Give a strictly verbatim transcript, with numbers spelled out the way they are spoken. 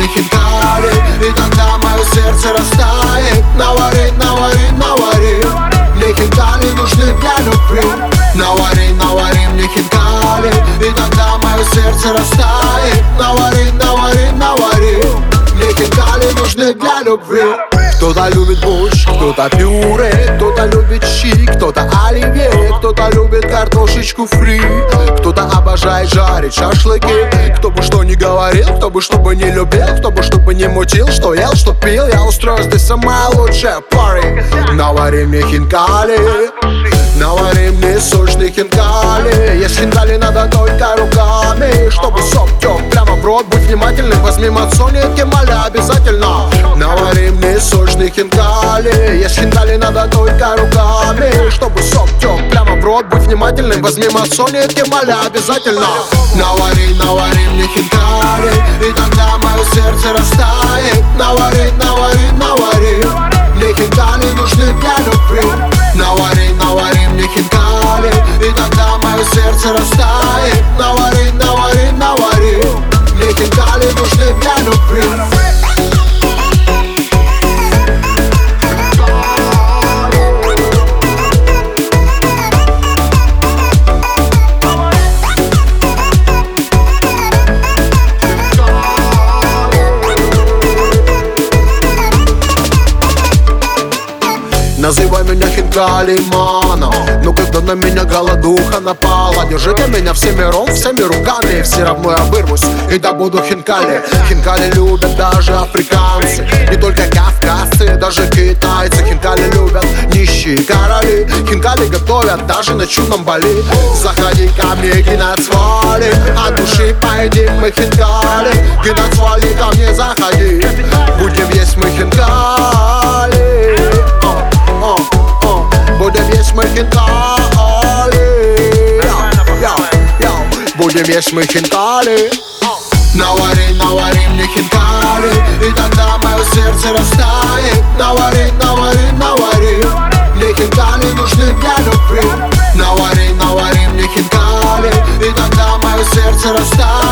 мне хинкали, и тогда мое сердце растает. Навари, навари, навари, мне хинкали нужны для любви. Навари, навари мне хинкали, и тогда мое сердце растает. Навари, навари, навари, мне хинкали нужны для любви. Кто-то любит борщ, кто-то пюре, кто-то любит щи, кто-то оливье, кто-то любит картошечку фри, кто-то обожает жарить шашлыки. Кто бы что ни говорил, кто бы что бы не любил, кто бы что бы не мутил, что ел, что пил, я устрою здесь самая лучшая пари. Навари мне хинкали, навари мне сочный хинкали. Есть хинкали надо только руками, чтобы сок тек прямо в рот. Будь внимательным, возьми мацони, кемаля обязательно. Навари мне сочный хинкали. Есть хинкали надо только руками, чтобы сок тек прямо в рот. Будь внимательным, возьми мацони, кемаля обязательно. Навари, навари мне хинкали, и тогда мое сердце растает. Навари, навари, навари, мне хинкали нужны для любви. Навари, навари мне хинкали, и тогда мое сердце растает. Навари, навари, навари, мне хинкали нужны для любви. Называй меня хинкали, мана, но когда на меня голодуха напала, держите меня всемиром, всеми руками, все равно я вырвусь и добуду хинкали. Хинкали любят даже африканцы, не только кавказцы, даже китайцы. Хинкали любят нищие короли, хинкали готовят даже на чудном Бали. Заходи ко мне, геноцвали, от души поедим мы хинкали. Геноцвали, ко мне заходи, будем есть мы хинкали. Будем есть мы хинкали, будем есть мы хинкали. Навари, навари мне хинкали, и тогда мое сердце растает. Навари, навари, навари, мне хинкали нужны для любви. Навари, навари мне хинкали, и тогда мое сердце растает.